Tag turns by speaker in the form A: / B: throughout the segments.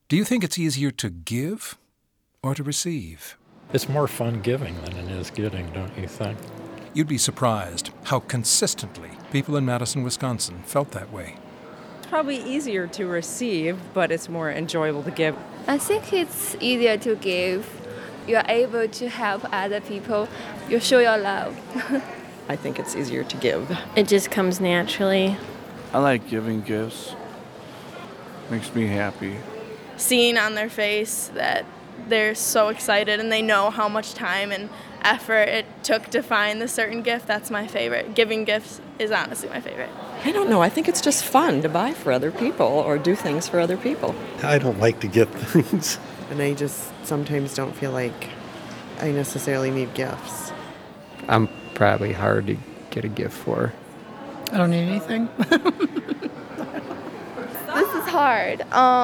A: Do you think it's easier to give or to receive?
B: It's more fun giving than it is getting, don't you think?
A: You'd be surprised how consistently people in Madison, Wisconsin felt that way.
C: It's probably easier to receive, but it's more enjoyable to give.
D: I think it's easier to give. You're able to help other people. You show your love.
E: I think it's easier to give.
F: It just comes naturally.
G: I like giving gifts. Makes me happy.
H: Seeing on their face that they're so excited and they know how much time and effort it took to find the certain gift, that's my favorite. Giving gifts is honestly my favorite.
E: I don't know. I think it's just fun to buy for other people or do things for other people.
I: I don't like to get things.
J: And I just sometimes don't feel like I necessarily need gifts.
K: I'm probably hard to get a gift for.
L: I don't need anything.
D: This is hard.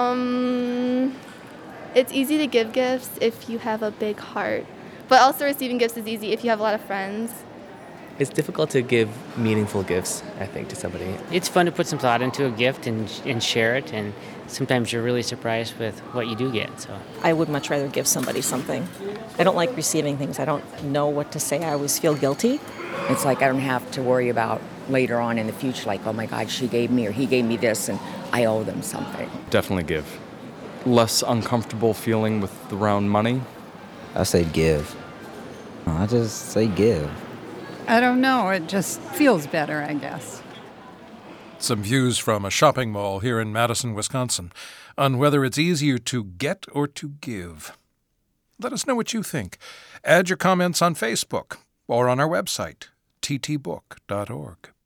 D: It's easy to give gifts if you have a big heart. But also receiving gifts is easy if you have a lot of friends.
M: It's difficult to give meaningful gifts, I think, to somebody.
N: It's fun to put some thought into a gift and share it, and sometimes you're really surprised with what you do get. So
O: I would much rather give somebody something. I don't like receiving things. I don't know what to say. I always feel guilty.
P: It's like I don't have to worry about later on in the future, like, oh my God, she gave me or he gave me this and I owe them something.
Q: Definitely give. Less uncomfortable feeling with the round money.
R: I say give. I just say give.
L: I don't know. It just feels better, I guess.
A: Some views from a shopping mall here in Madison, Wisconsin, on whether it's easier to get or to give. Let us know what you think. Add your comments on Facebook or on our website, ttbook.org.